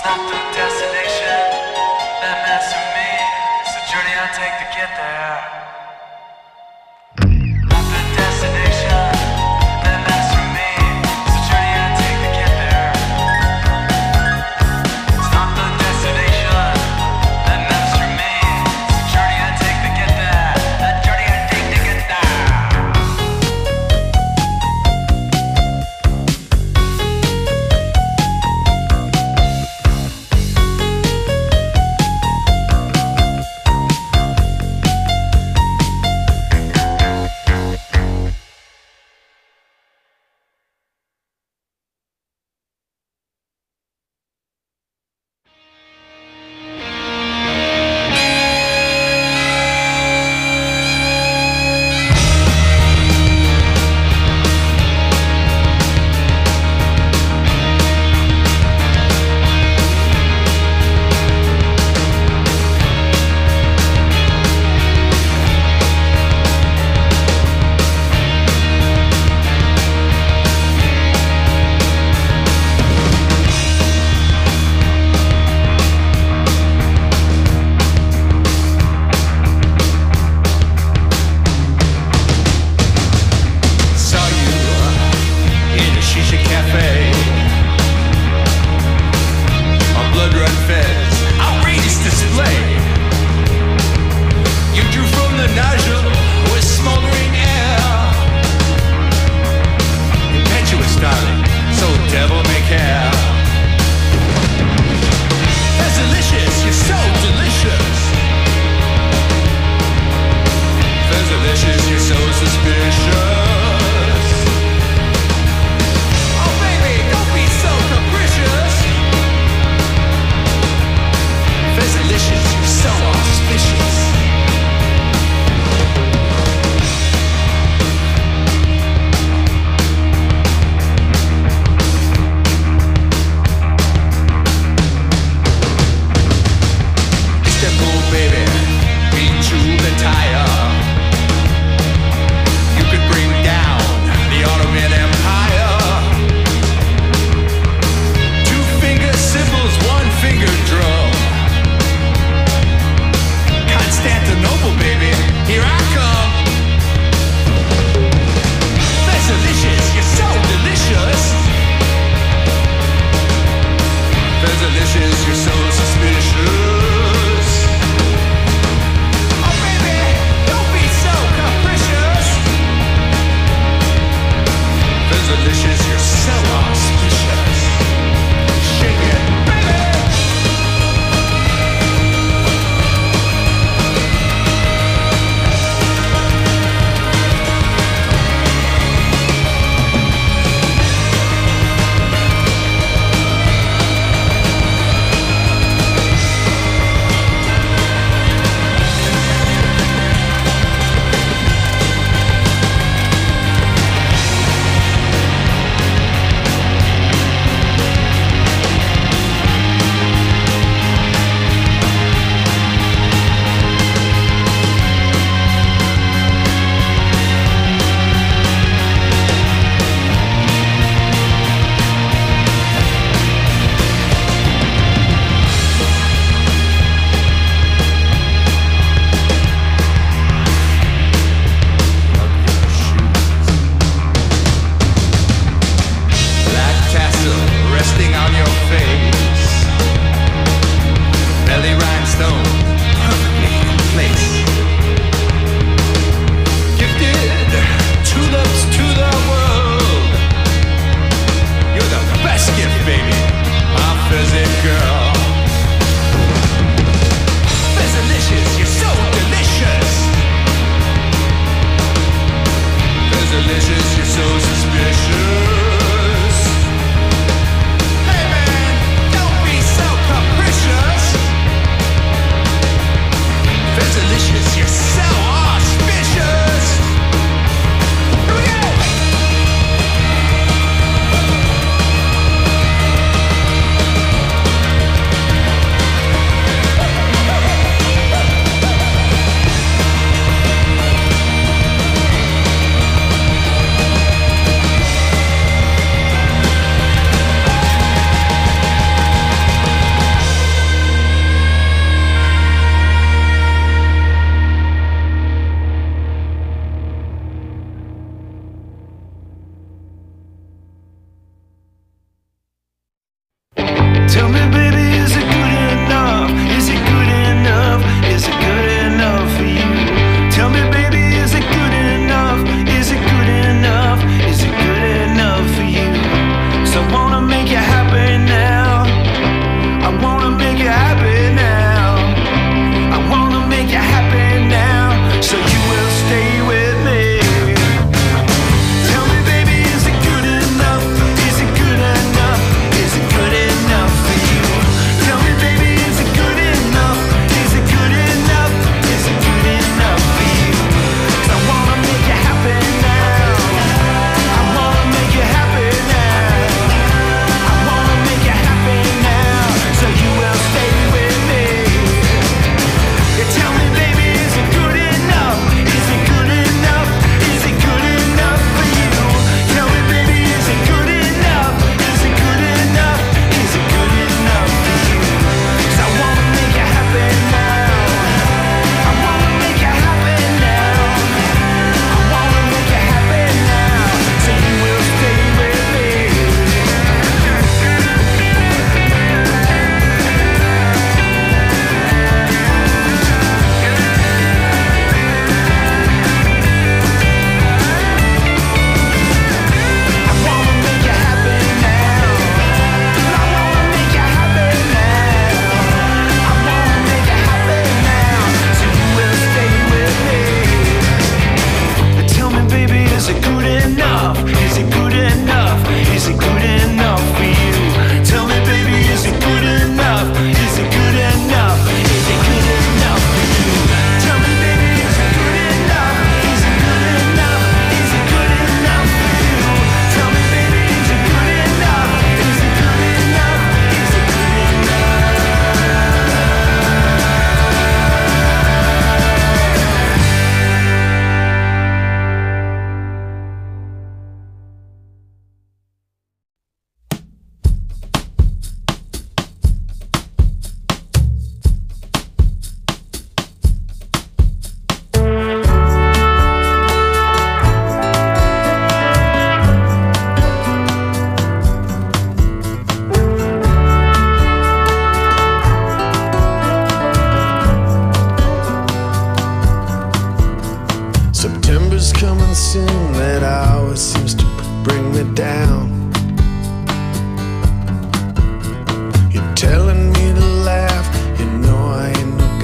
not the destination that matters to me. It's the journey I take to get there. Not the destination that matters to me. It's the journey I take to get there. It's not the destination that matters to me. It's the journey I take to get there. The journey I take to get there.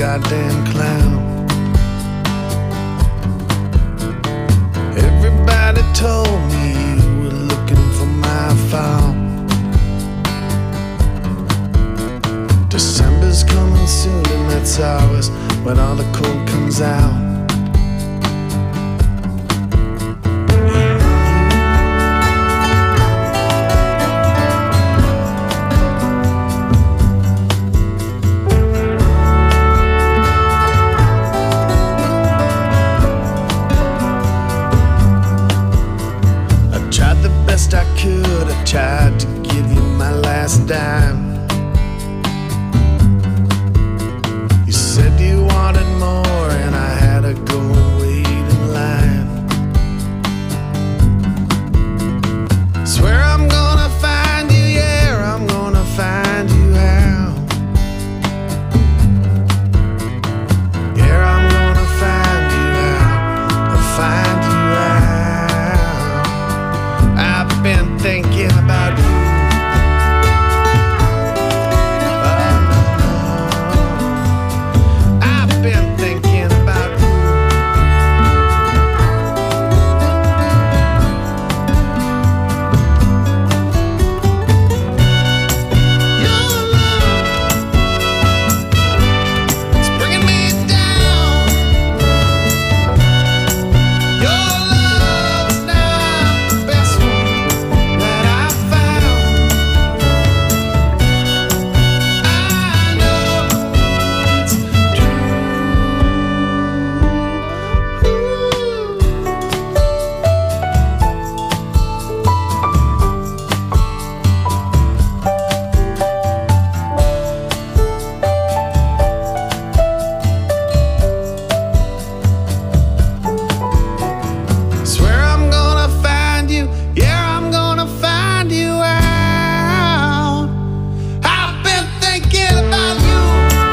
goddamn clown. Everybody told me you were looking for my file. December's coming soon, and that's always when all the cold comes out. I could, I tried to give you my last dime. You said you wanted more, and I had to go and wait in line. Swear I'm gonna find you, yeah, I'm gonna find you out. Yeah, I'm gonna find you out, I'll find you out. I've been thinking about you. I've been thinking about you. Your love is bringing me down. Your love's not the best one that I found. I know it's true. Swear I'm gonna find you, yeah, I'm gonna find you out. I've been thinking about you.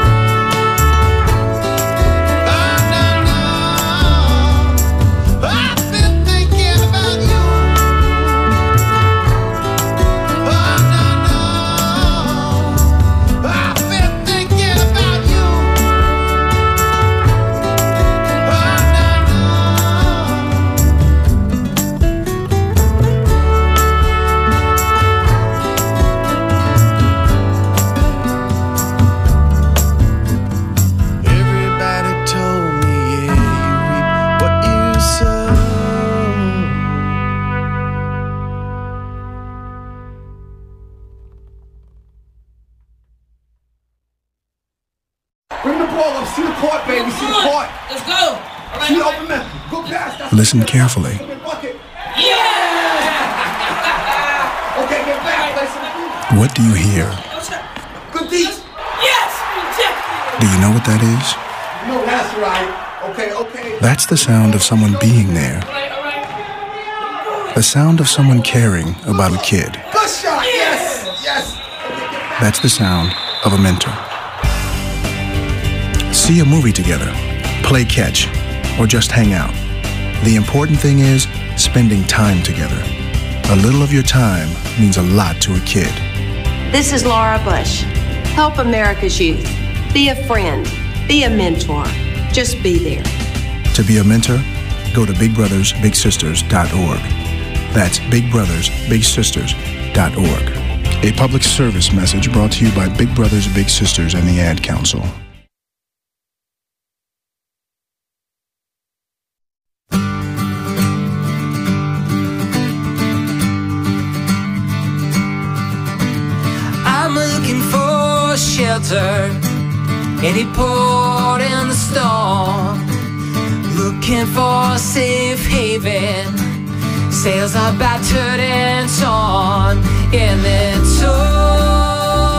Oh, no, no. I've been thinking about you. Oh, no, no. I've been thinking about you. Oh, no, no. Everybody told me, yeah, you reap what you sow. Bring the ball up. See the court, baby. See the court. Let's go. All right, See the all right. open man. Go past. That's Listen carefully. Bucket. Yeah! Okay, get back. Play some. What do you hear? Good deeds. Yes! Yes! Do you know what that is? No, that's right. Okay, okay. That's the sound of someone being there. All right, all right. The sound of someone caring about a kid. Good shot. Yes. Yes. Okay, get back. That's the sound of a mentor. See a movie together, play catch, or just hang out. The important thing is spending time together. A little of your time means a lot to a kid. This is Laura Bush. Help America's youth. Be a friend. Be a mentor. Just be there. To be a mentor, go to bigbrothersbigsisters.org. That's bigbrothersbigsisters.org. A public service message brought to you by Big Brothers Big Sisters and the Ad Council. I'm looking for shelter, any port in the storm. Looking for a safe haven, sails are battered and torn in the torn.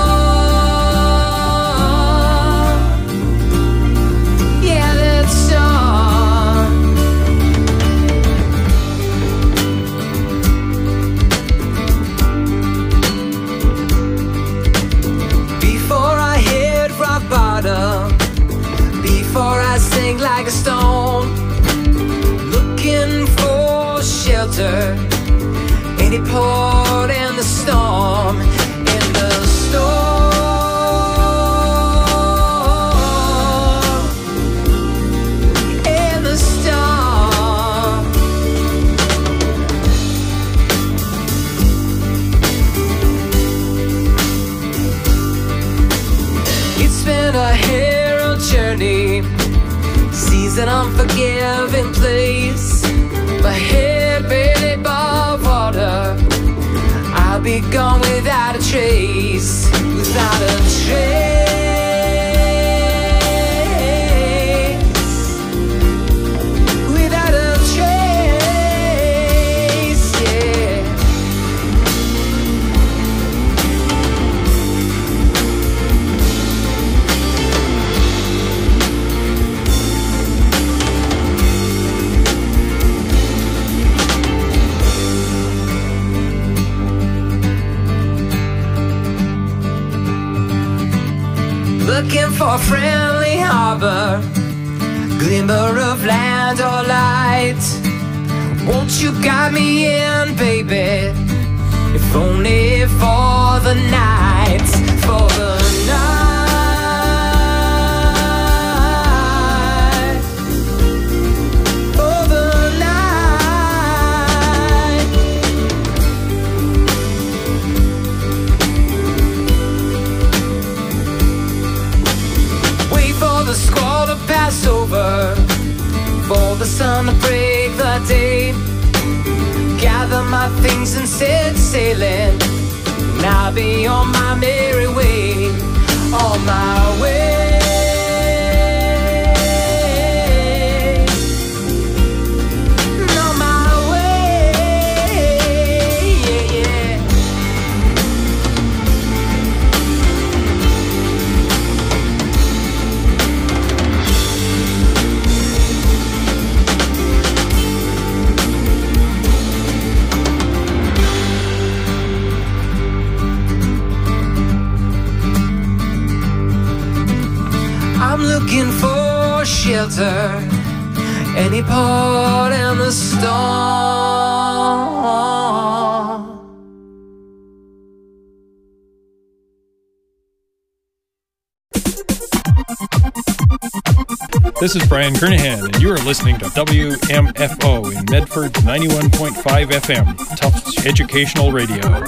Yeah, that's torn. Before I hit rock bottom, before I sink like a stone, looking for shelter, any port in the storm, in the storm. been a herald journey, seas an unforgiving place. My head barely above water, I'll be gone without a trace, without a trace. Looking for a friendly harbor, glimmer of land or light. Won't you guide me in, baby? If only for the night, for the night, for the night. Wait for the squall to pass over, for the sun to break the day. Gather my things and set sailing, and I'll be on my merry way, on my way. On my way, yeah, yeah. I'm looking for shelter, any port in the storm. This is Brian Kernahan, and you are listening to WMFO in Medford 91.5 FM, Tufts Educational Radio.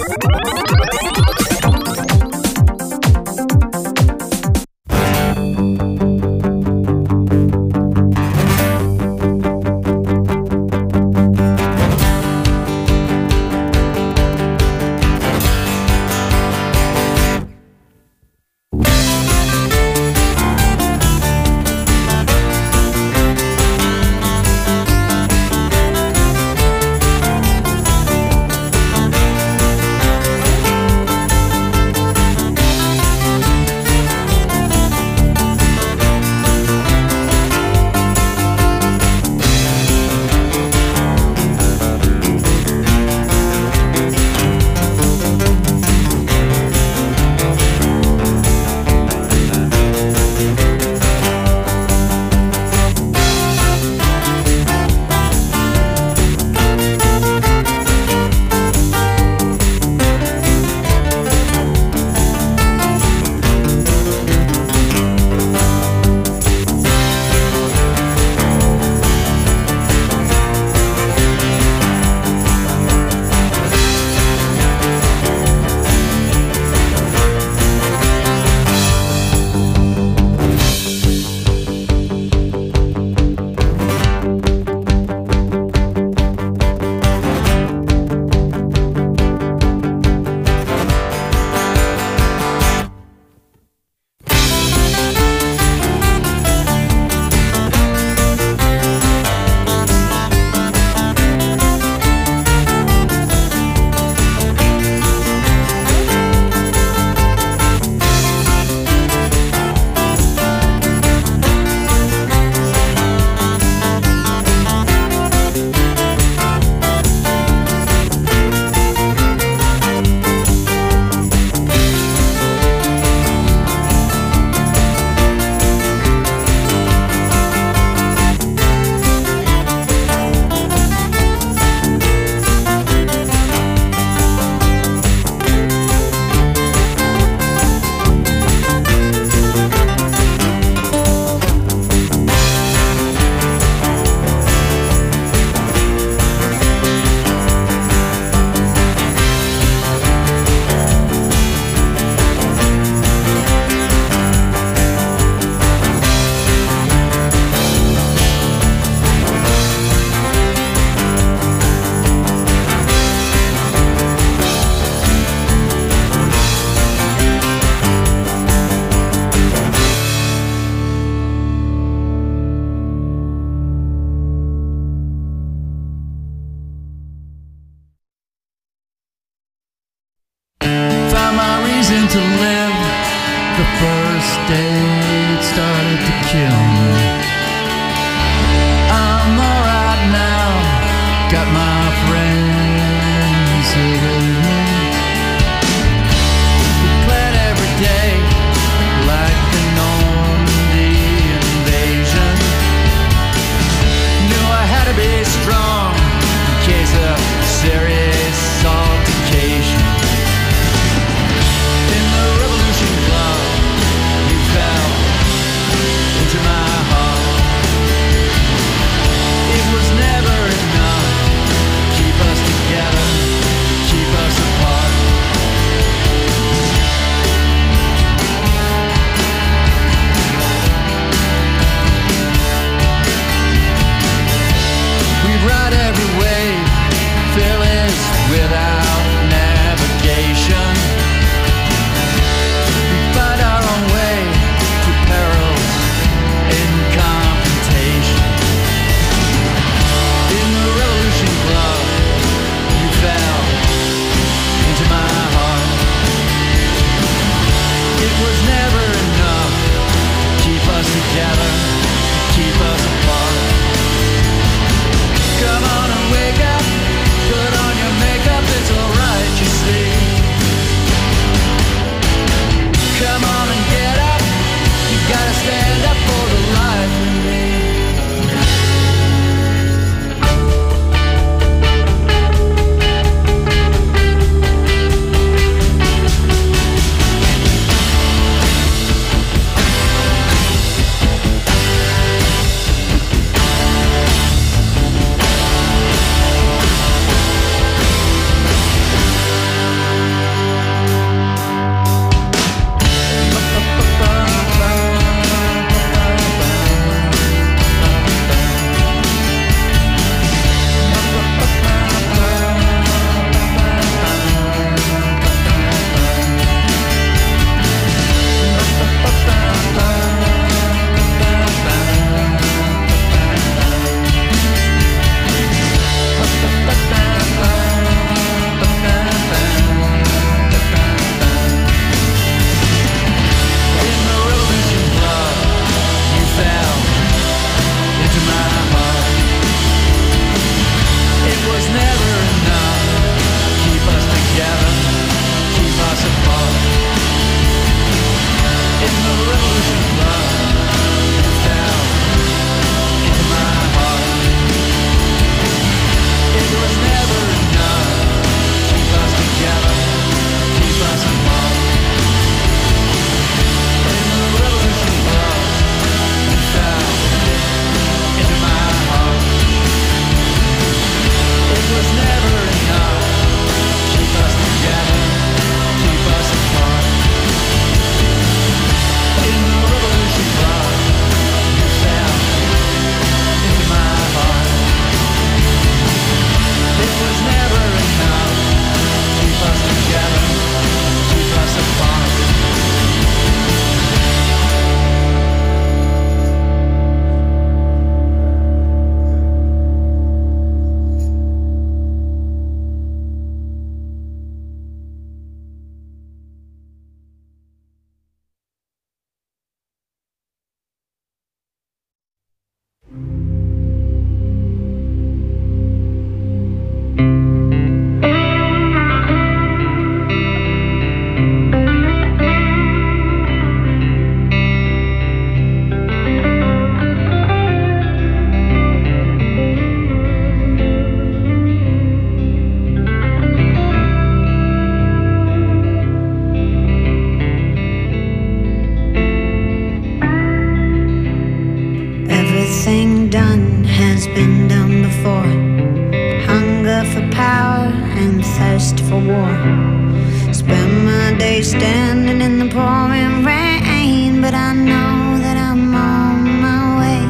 stay standing in the pouring rain, but I know that I'm on my way.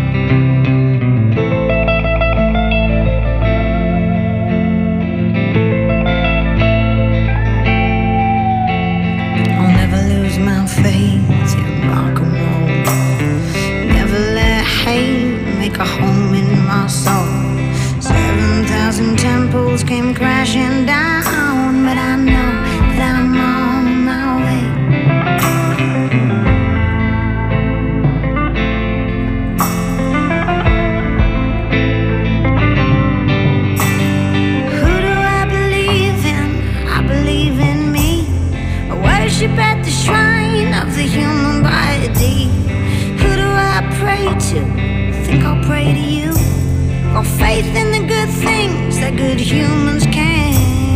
I'll never lose my faith in rock and roll. Never let hate make a home in my soul. 7,000 temples came crashing down, but I know that I'm on my way. Who do I believe in? I believe in me. I worship at the shrine of the human body. Who do I pray to? Think I'll pray to you. Got faith in the good things that good humans can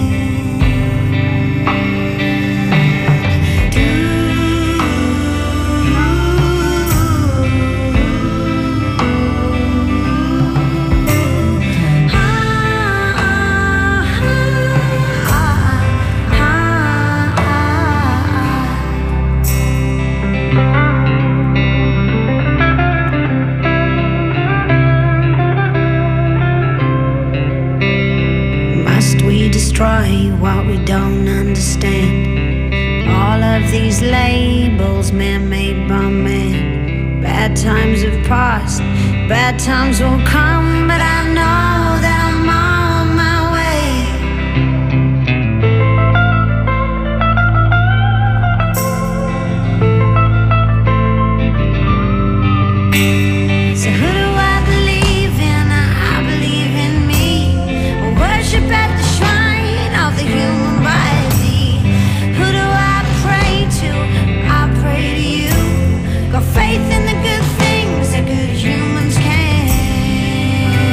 do. Destroy what we don't understand. All of these labels man-made by man. Bad times have passed, bad times will come, but I know that I'm on my way. So who do I believe in? I believe in me. I worship at the of the human body. Who do I pray to? I pray to you. Got faith in the good things that good humans can.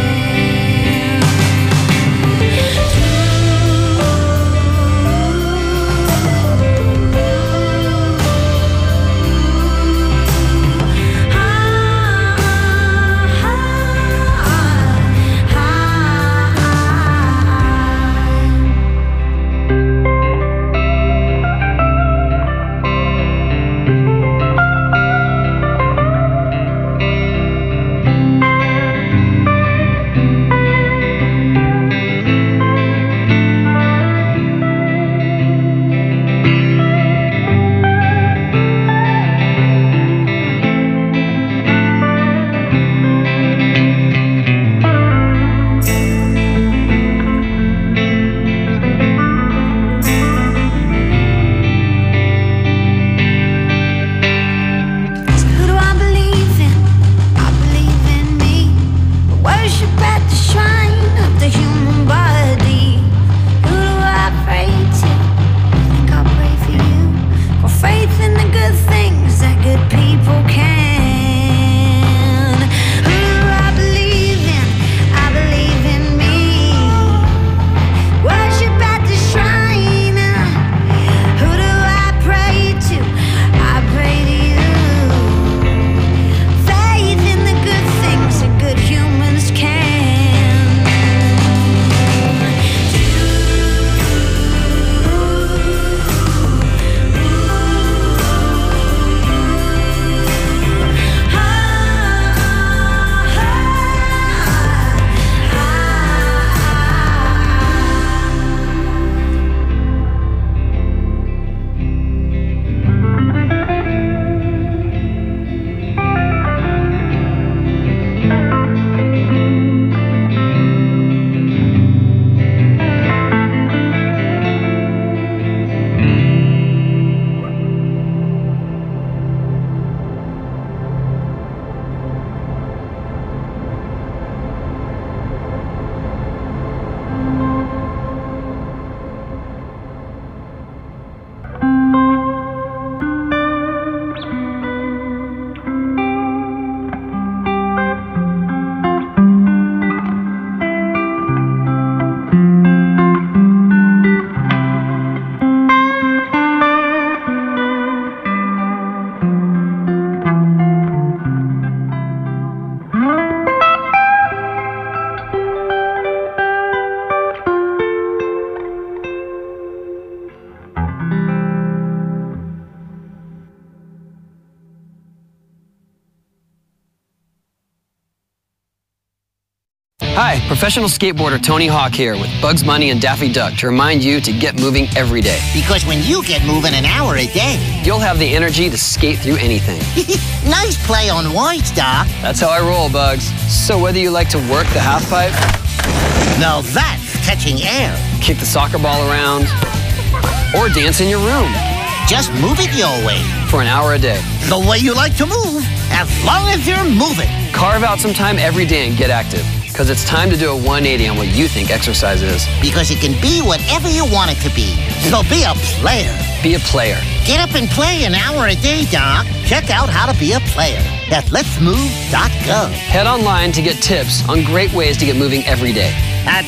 Hi, professional skateboarder Tony Hawk here with Bugs Bunny and Daffy Duck to remind you to get moving every day. Because when you get moving an hour a day, you'll have the energy to skate through anything. Nice play on words, Doc. That's how I roll, Bugs. So whether you like to work the half pipe, now that's catching air, kick the soccer ball around, or dance in your room, just move it your way. For an hour a day. The way you like to move, as long as you're moving. Carve out some time every day and get active. Because it's time to do a 180 on what you think exercise is. Because it can be whatever you want it to be. So be a player. Be a player. Get up and play an hour a day, Doc. Check out how to be a player at letsmove.gov. Head online to get tips on great ways to get moving every day. At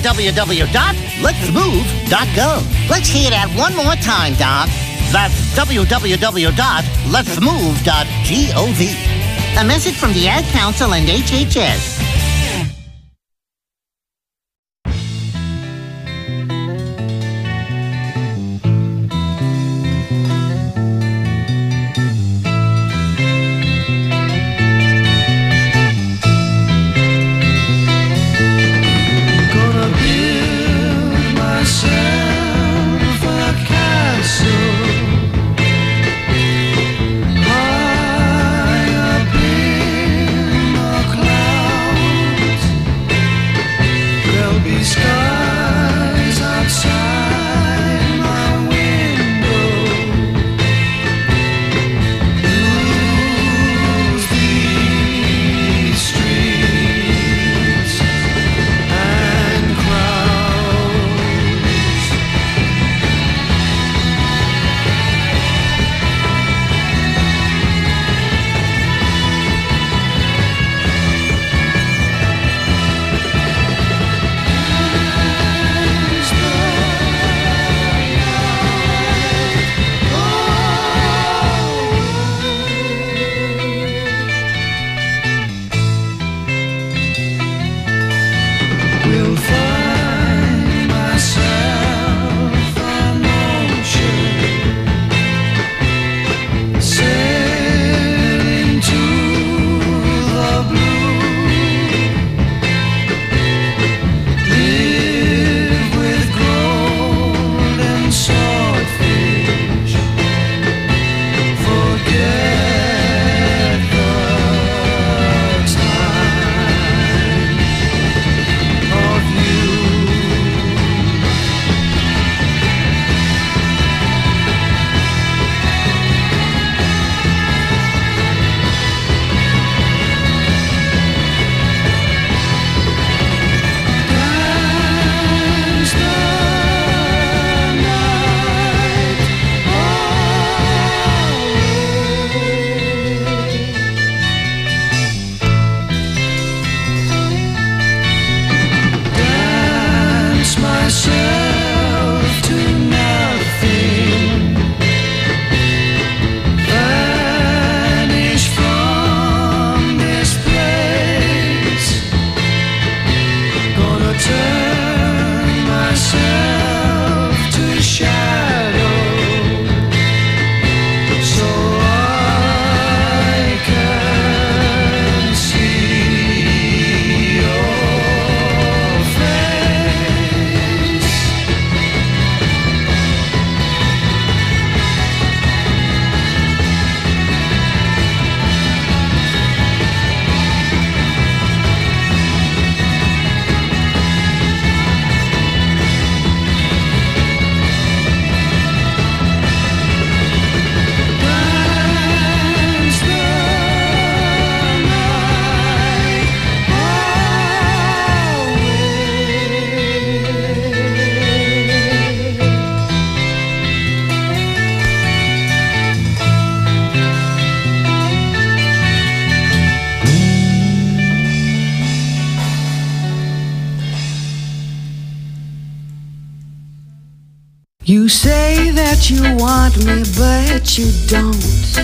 www.letsmove.gov. Let's hear that one more time, Doc. That's www.letsmove.gov. A message from the Ad Council and HHS. You say that you want me, but you don't.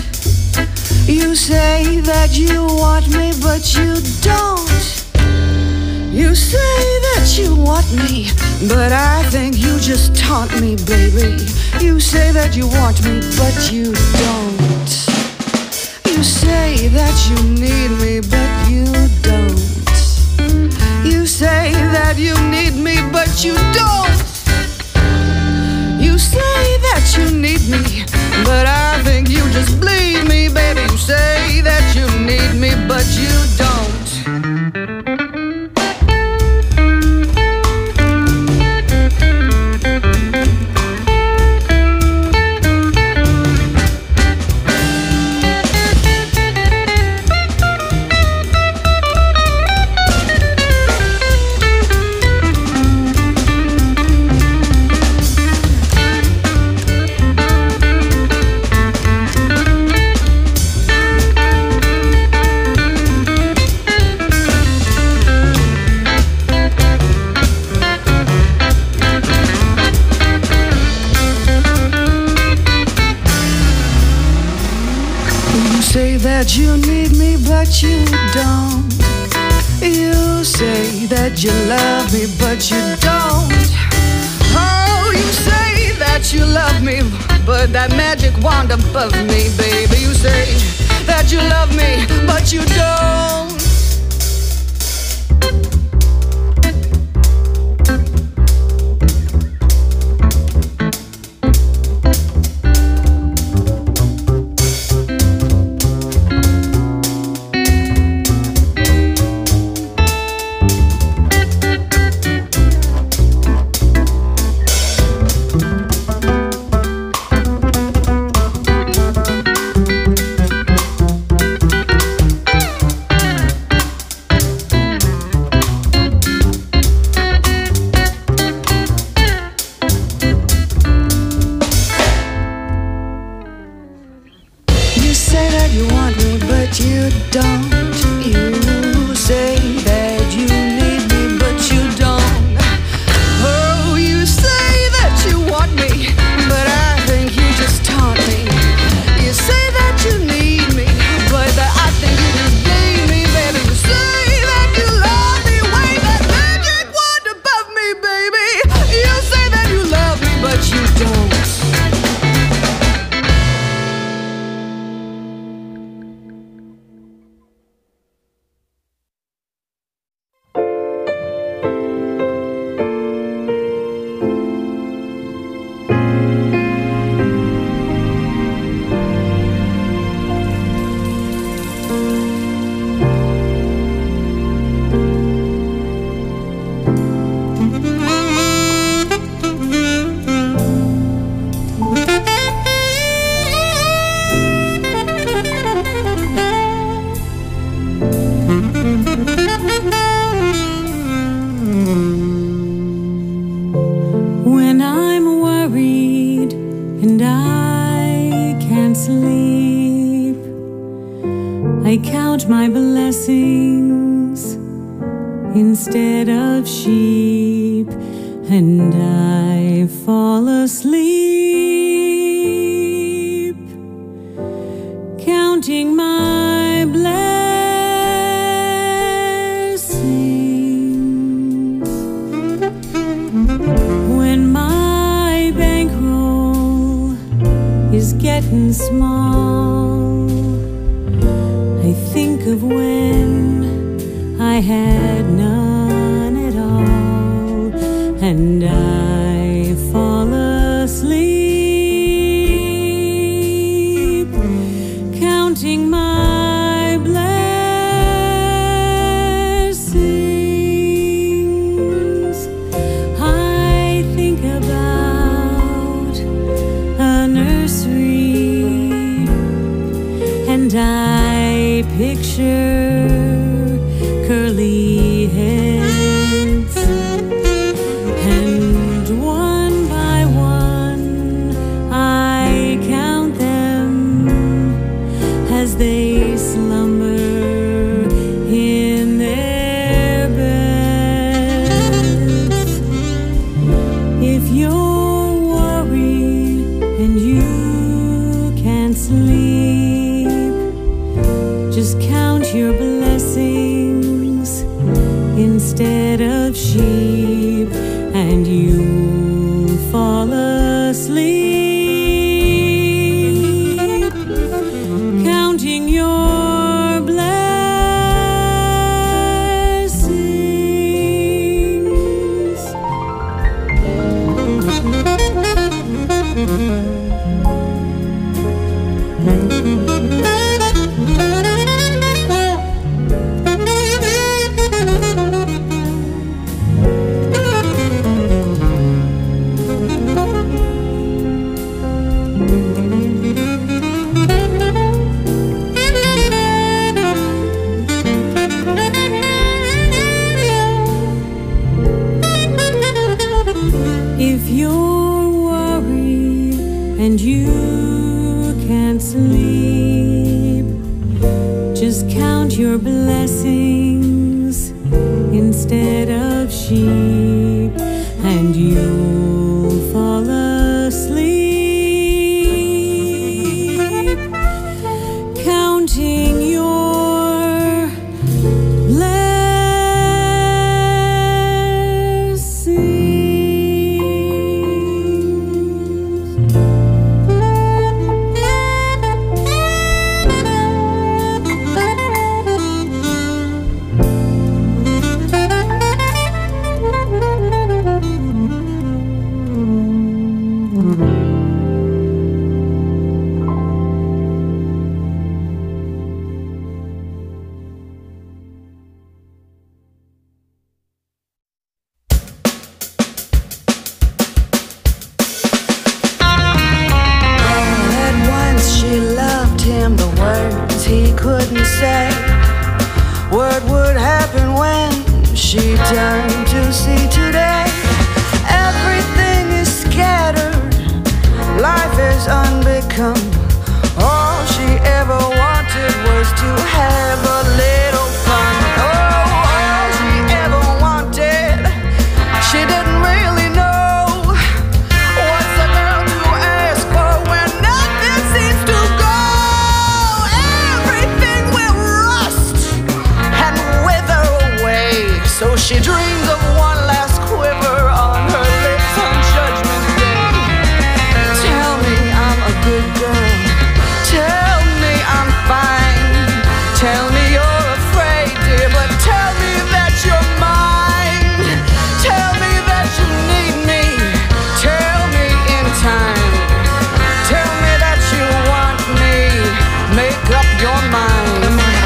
You say that you want me, but you don't. You say that you want me, but I think you just taunt me, baby. You say that you want me, but you don't. You say that you need me, but you don't. You say you need me, but you don't. You say that you need me, but I think you just bleed me, baby. You say that you need me, but you don't. That you need me, but you don't. You say that you love me, but you don't. Oh, you say that you love me, but that magic wand above me, baby. You say that you love me, but you don't. Instead of sheep, and I fall asleep, counting my blessings. When my bankroll is getting small, I think of when I had none at all, and I fall asleep, counting my blessings. I think about a nursery, and I picture curly heads, and one by one I count them as they slumber in their beds. If you're worried and you can't sleep, just count your blessings instead of sheep, and you'll fall asleep, counting your blessings. just count your blessings instead of sheep, and you'll fall asleep counting your what would happen when she turned to see today. Everything is scattered, life is unbecome. All she ever wanted was to have a little fun. Oh, all she ever wanted, she didn't really know. What's a girl to ask for when nothing seems to go? Everything will rust and wither away. So she dreams of one last quiver on her lips on Judgment Day. Tell me I'm a good girl. Tell me I'm fine. Tell me you're afraid, dear, but tell me that you're mine. Tell me that you need me. Tell me in time. Tell me that you want me. Make up your mind.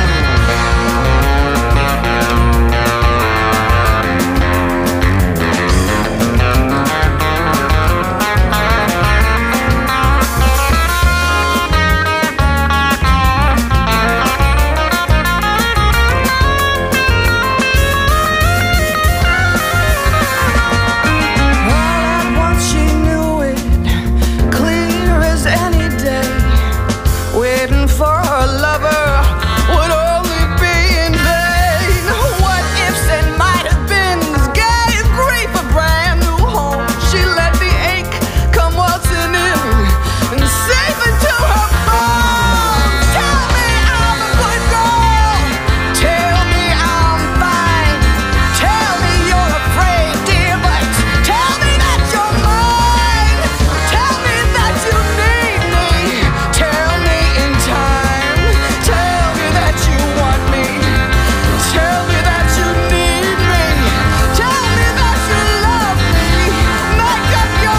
Waiting for her lover would only be in vain. What ifs and might have beens gave grief a brand new home. She let the ache come waltzing in and save into her bones. Tell me I'm a good girl. Tell me I'm fine. Tell me you're afraid, dear, but tell me that you're mine. Tell me that you need me. Tell me in time. Tell me that you want me. Tell me that you need me. Tell me that you love me. Make up your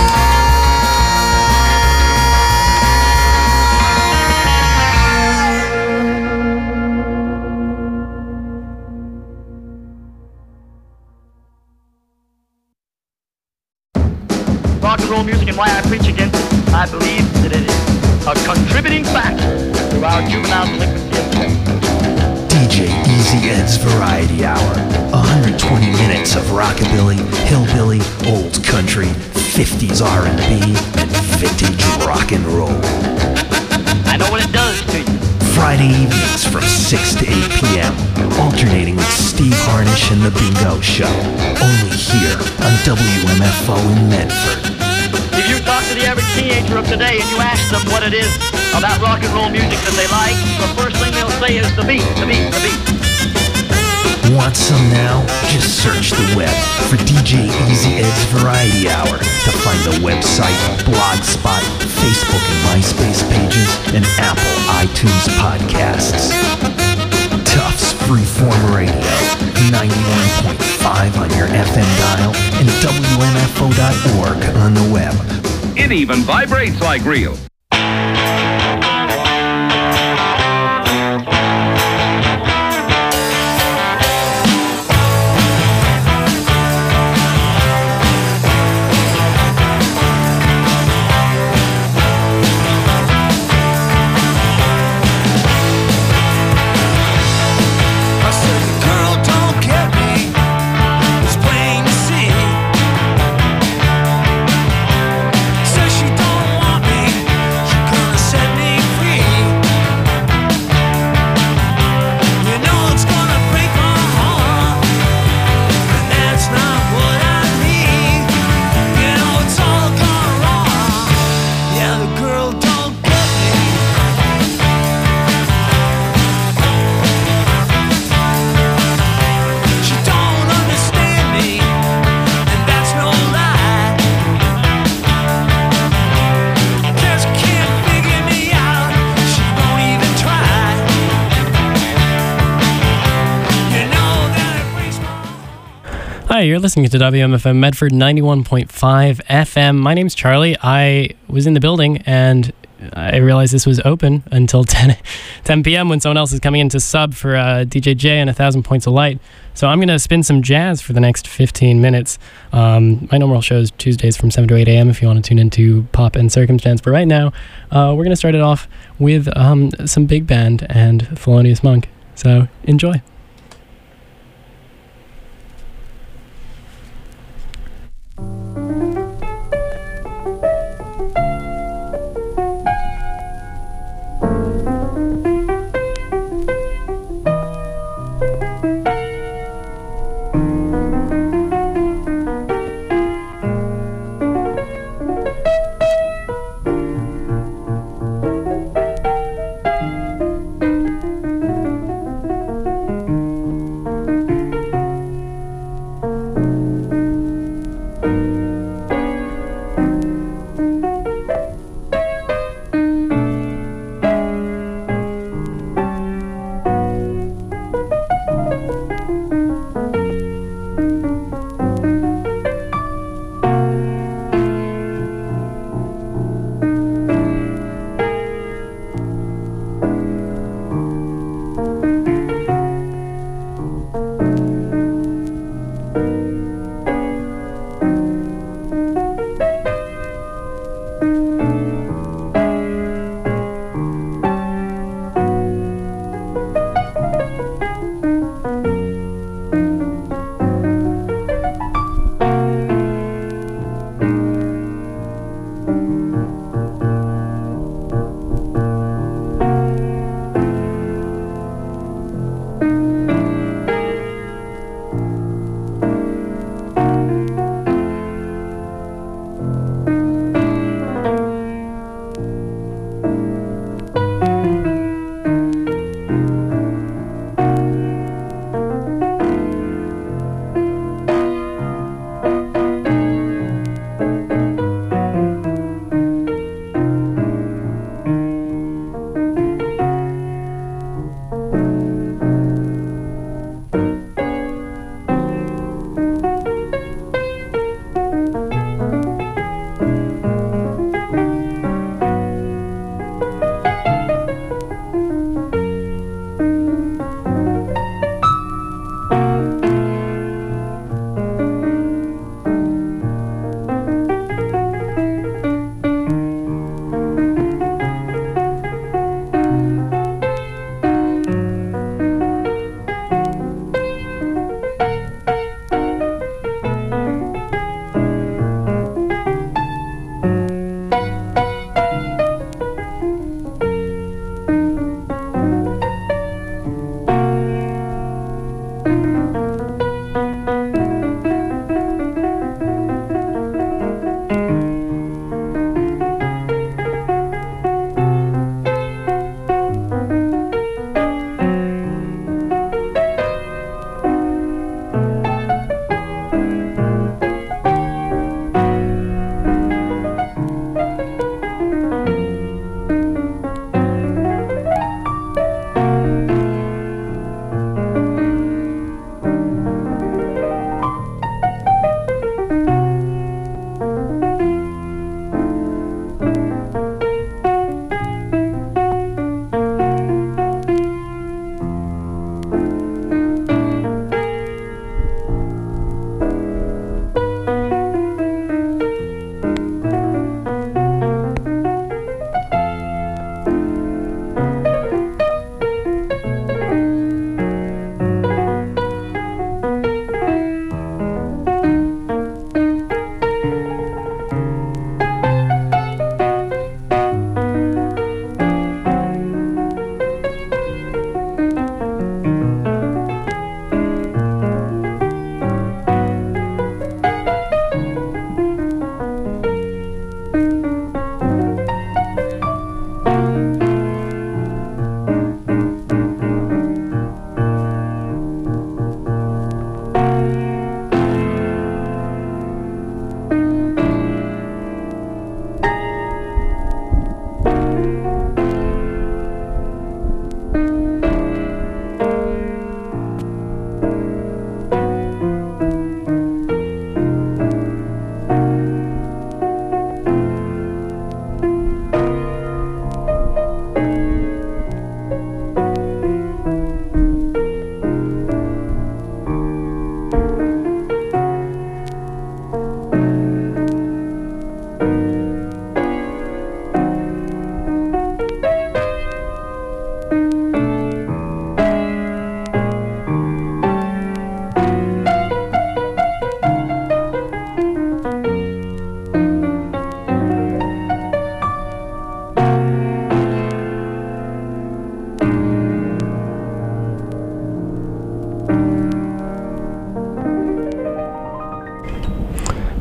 Rock and roll music and why I preach against it. I believe that it is a contributing factor to our juvenile delinquency epidemic. DJ Easy Ed's Variety Hour. 120 minutes of rockabilly, hillbilly, old country, 50s R&B, and vintage rock and roll. I know what it does to you. Friday evenings from 6 to 8 p.m. Alternating with Steve Harnish and The Bingo Show. Only here on WMFO in Medford. If you talk to the average teenager of today and you ask them what it is about rock and roll music that they like, the first thing they'll say is the beat, the beat, the beat. Want some now? Just search the web for DJ Easy Ed's Variety Hour to find the website, Blogspot, Facebook and MySpace pages, and Apple iTunes podcasts. Tufts Freeform Radio, 91.5 on your FM dial and WMFO.org on the web. It even vibrates like real. Says she don't want me. Hi, you're listening to WMFM Medford 91.5 FM. My name's Charlie. I was in the building and I realized this was open until 10 p.m. when someone else is coming in to sub for DJ J and 1,000 Points of Light. So I'm going to spin some jazz for the next 15 minutes. My normal show is Tuesdays from 7 to 8 a.m. if you want to tune into Pop and Circumstance. But right now, we're going to start it off with some big band and Thelonious Monk. So enjoy.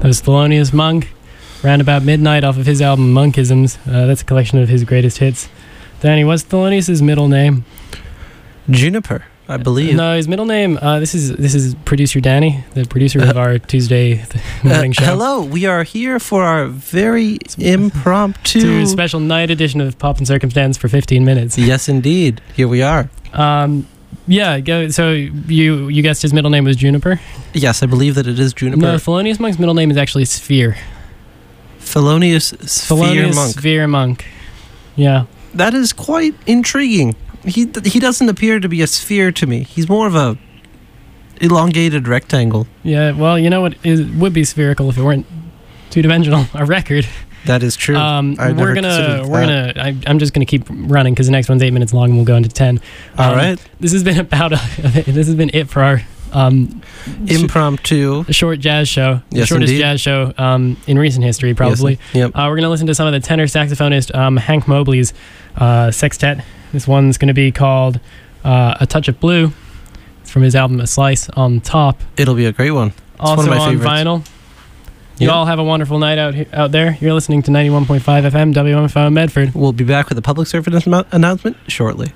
was Thelonious Monk. Round about midnight off of his album Monkisms. That's a collection of his greatest hits. Danny, what's Thelonious' middle name? Juniper, I believe. No, his middle name. This is producer Danny, the producer of our Tuesday morning show. Hello, we are here for our very impromptu special night edition of Pop and Circumstance for 15 minutes. Yes, indeed. Here we are. Yeah. So you guessed his middle name was Juniper? Yes, I believe that it is Juniper. No, Thelonious Monk's middle name is actually Sphere. Thelonious Sphere Monk. Yeah. That is quite intriguing. He doesn't appear to be a sphere to me. He's more of a elongated rectangle. Yeah, well, you know what? It would be spherical if it weren't two-dimensional. A record. That is true. I'm just gonna keep running because the next one's 8 minutes long and we'll go into 10. All right. This has been it for our impromptu short jazz show. Yes, the shortest indeed. jazz show in recent history, probably. Yes, yep. We're gonna listen to some of the tenor saxophonist Hank Mobley's sextet. This one's gonna be called A Touch of Blue. It's from his album A Slice on Top. It'll be a great one. It's also one of my on favorites. vinyl. You all have a wonderful night out there. You're listening to 91.5 FM WMFO Medford. We'll be back with a public service announcement shortly.